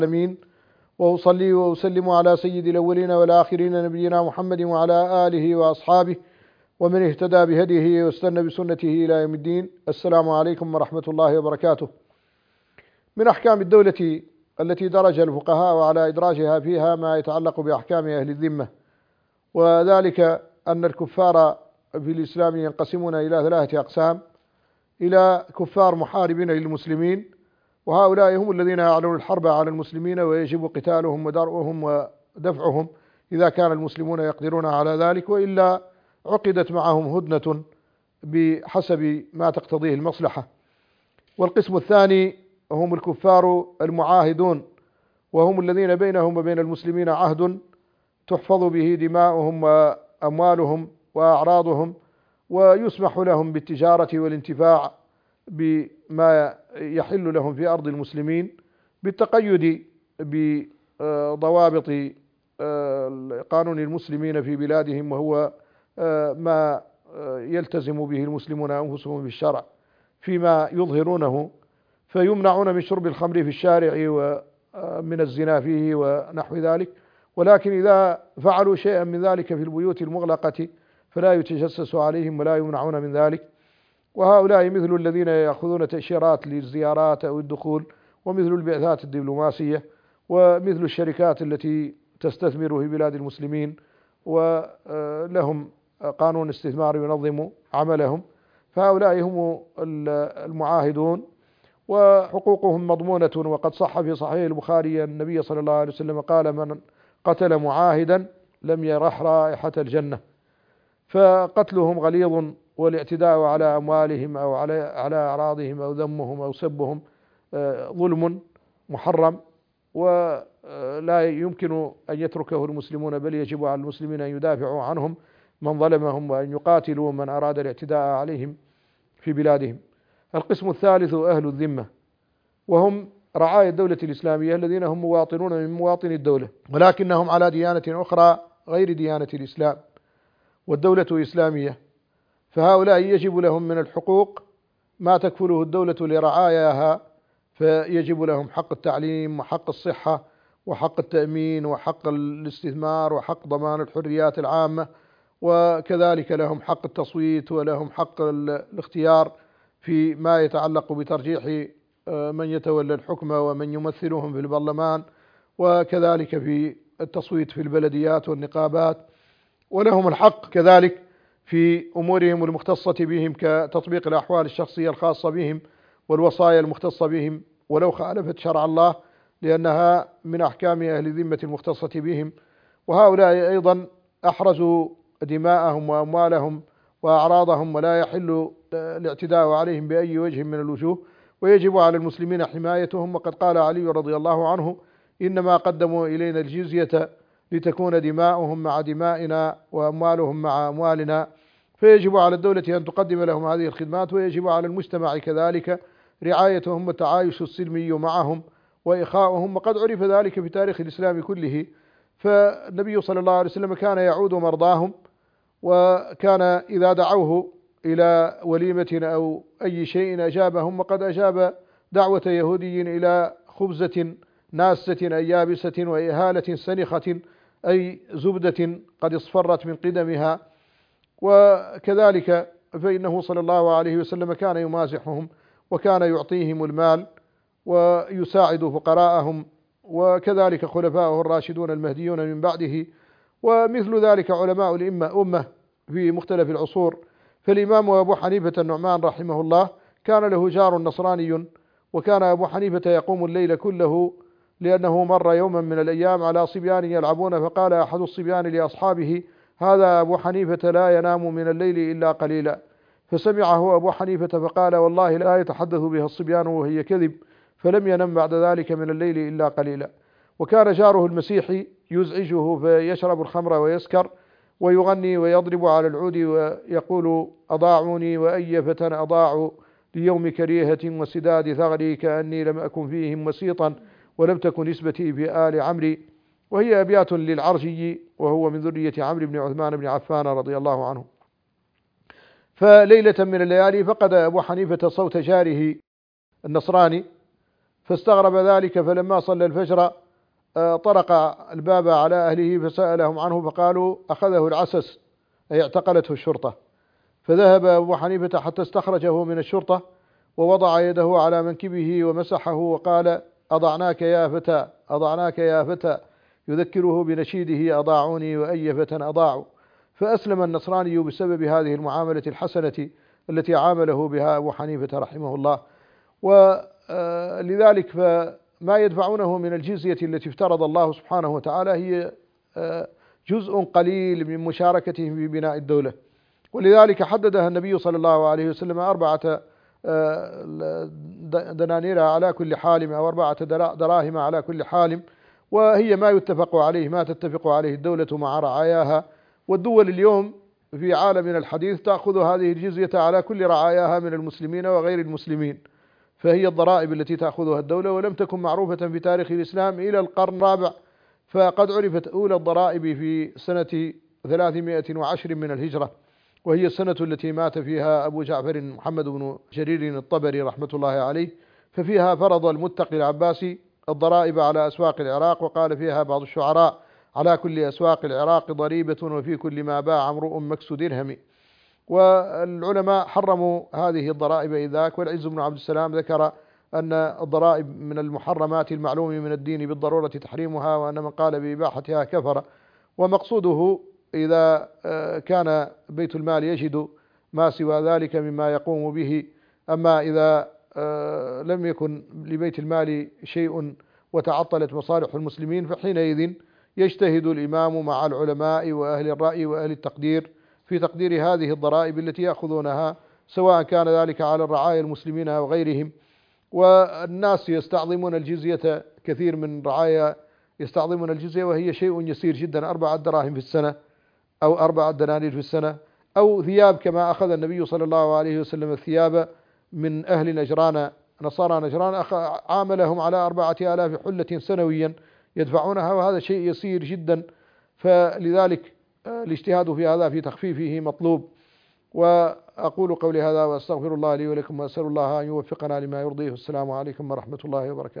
العالمين، وأصلي وأسلم على سيد الأولين والآخرين نبينا محمد وعلى آله وأصحابه ومن اهتدى بهديه واستنى بسنته إلى يوم الدين. السلام عليكم ورحمة الله وبركاته. من أحكام الدولة التي درج الفقهاء على إدراجها فيها ما يتعلق بأحكام أهل الذمة، وذلك أن الكفار في الإسلام ينقسمون إلى 3 أقسام: إلى كفار محاربين للمسلمين، وهؤلاء هم الذين يعلنون الحرب على المسلمين ويجب قتالهم ودرؤهم ودفعهم إذا كان المسلمون يقدرون على ذلك، وإلا عقدت معهم هدنة بحسب ما تقتضيه المصلحة. والقسم الثاني هم الكفار المعاهدون، وهم الذين بينهم وبين المسلمين عهد تحفظ به دماؤهم وأموالهم وأعراضهم، ويسمح لهم بالتجارة والانتفاع بما يحل لهم في أرض المسلمين بالتقيد بضوابط قانون المسلمين في بلادهم، وهو ما يلتزم به المسلمون أنفسهم بالشرع فيما يظهرونه، فيمنعون من شرب الخمر في الشارع ومن الزنا فيه ونحو ذلك. ولكن إذا فعلوا شيئا من ذلك في البيوت المغلقة فلا يتجسس عليهم ولا يمنعون من ذلك. وهؤلاء مثل الذين يأخذون تأشيرات للزيارات أو الدخول، ومثل البعثات الدبلوماسية، ومثل الشركات التي تستثمر في بلاد المسلمين ولهم قانون استثمار ينظم عملهم. فهؤلاء هم المعاهدون، وحقوقهم مضمونة. وقد صح في صحيح البخاري النبي صلى الله عليه وسلم قال: من قتل معاهدا لم يرح رائحة الجنة. فقتلهم غليظ، والاعتداء على أموالهم أو على أعراضهم أو ذمهم أو سبهم ظلم محرم، ولا يمكن أن يتركه المسلمون، بل يجب على المسلمين أن يدافعوا عنهم من ظلمهم، وأن يقاتلوا من أراد الاعتداء عليهم في بلادهم. القسم الثالث أهل الذمة، وهم رعايا الدولة الإسلامية الذين هم مواطنون من مواطني الدولة، ولكنهم على ديانة أخرى غير ديانة الإسلام، والدولة إسلامية. فهؤلاء يجب لهم من الحقوق ما تكفله الدولة لرعاياها، فيجب لهم حق التعليم وحق الصحة وحق التأمين وحق الاستثمار وحق ضمان الحريات العامة، وكذلك لهم حق التصويت ولهم حق الاختيار في ما يتعلق بترجيح من يتولى الحكم ومن يمثلهم في البرلمان، وكذلك في التصويت في البلديات والنقابات. ولهم الحق كذلك في أمورهم المختصة بهم كتطبيق الأحوال الشخصية الخاصة بهم والوصايا المختصة بهم ولو خالفت شرع الله، لأنها من أحكام أهل الذمة المختصة بهم. وهؤلاء أيضا أحرزوا دماءهم وأموالهم وأعراضهم، ولا يحل الاعتداء عليهم بأي وجه من الوجوه، ويجب على المسلمين حمايتهم. وقد قال علي رضي الله عنه: إنما قدموا إلينا الجزية لتكون دماؤهم مع دمائنا وأموالهم مع أموالنا. فيجب على الدولة أن تقدم لهم هذه الخدمات، ويجب على المجتمع كذلك رعايتهم والتعايش السلمي معهم وإخاؤهم. وقد عرف ذلك في تاريخ الإسلام كله، فالنبي صلى الله عليه وسلم كان يعود مرضاهم، وكان إذا دعوه إلى وليمة أو أي شيء أجابهم. وقد أجاب دعوة يهودي إلى خبزة ناسة أي يابسة وإهالة سنخة أي زبدة قد اصفرت من قدمها. وكذلك فإنه صلى الله عليه وسلم كان يمازحهم، وكان يعطيهم المال ويساعد فقراءهم، وكذلك خلفاؤه الراشدون المهديون من بعده، ومثل ذلك علماء الأمة في مختلف العصور. فالإمام أبو حنيفة النعمان رحمه الله كان له جار نصراني، وكان أبو حنيفة يقوم الليل كله، لأنه مر يوما من الأيام على صبيان يلعبون، فقال أحد الصبيان لأصحابه: هذا أبو حنيفة لا ينام من الليل إلا قليلا. فسمعه أبو حنيفة فقال: والله لا يتحدث بها الصبيان وهي كذب. فلم ينم بعد ذلك من الليل إلا قليلا. وكان جاره المسيحي يزعجه فيشرب الخمر ويسكر ويغني ويضرب على العود ويقول: أضاعوني وأي فتى أضاعوا ليوم كريهة وسداد ثغري، كأني لم أكن فيهم وسيطا ولم تكن نسبتي في آل عمري. وهي أبيات للعرجي، وهو من ذرية عمرو بن عثمان بن عفان رضي الله عنه. فليلة من الليالي فقد أبو حنيفة صوت جاره النصراني، فاستغرب ذلك، فلما صلى الفجر طرق الباب على أهله فسألهم عنه، فقالوا أخذه العسس، أي اعتقلته الشرطة. فذهب أبو حنيفة حتى استخرجه من الشرطة ووضع يده على منكبه ومسحه وقال: أضعناك يا فتى، أضعناك يا فتى، يذكره بنشيده: أضاعوني وأي فتى أضاعوا. فأسلم النصراني بسبب هذه المعاملة الحسنة التي عامله بها أبو حنيفة رحمه الله. ولذلك فما يدفعونه من الجزية التي افترض الله سبحانه وتعالى هي جزء قليل من مشاركتهم في بناء الدولة، ولذلك حددها النبي صلى الله عليه وسلم 4 دنانير على كل حالم، أو 4 دراهم على كل حالم، وهي ما يتفق عليه، ما تتفق عليه الدولة مع رعاياها. والدول اليوم في عالمنا الحديث تأخذ هذه الجزية على كل رعاياها من المسلمين وغير المسلمين، فهي الضرائب التي تأخذها الدولة، ولم تكن معروفة في تاريخ الإسلام إلى القرن الرابع، فقد عرفت أولى الضرائب في سنة 310 من الهجرة، وهي السنة التي مات فيها أبو جعفر محمد بن جرير الطبري رحمة الله عليه. ففيها فرض المتقي العباسي الضرائب على أسواق العراق، وقال فيها بعض الشعراء: على كل أسواق العراق ضريبة، وفي كل ما باع امرؤ مكس درهم. والعلماء حرموا هذه الضرائب إذاك، والعز بن عبد السلام ذكر أن الضرائب من المحرمات المعلوم من الدين بالضرورة تحريمها، وأن من قال بإباحتها كفر. ومقصوده إذا كان بيت المال يجد ما سوى ذلك مما يقوم به، أما إذا لم يكن لبيت المال شيء وتعطلت مصالح المسلمين، فحينئذ يجتهد الإمام مع العلماء وأهل الرأي وأهل التقدير في تقدير هذه الضرائب التي يأخذونها، سواء كان ذلك على الرعايا المسلمين أو غيرهم. والناس يستعظمون الجزية، كثير من رعايا يستعظمون الجزية وهي شيء يسير جدا، 4 دراهم في السنة أو 4 دنانير في السنة، أو ثياب كما أخذ النبي صلى الله عليه وسلم الثياب من أهل نجران، نصارى نجران، عاملهم على 4000 حلة سنويا يدفعونها، وهذا شيء يسير جدا. فلذلك الاجتهاد في هذا في تخفيفه مطلوب. وأقول قولي هذا وأستغفر الله لي ولكم، وأسأل الله أن يوفقنا لما يرضيه. السلام عليكم ورحمة الله وبركاته.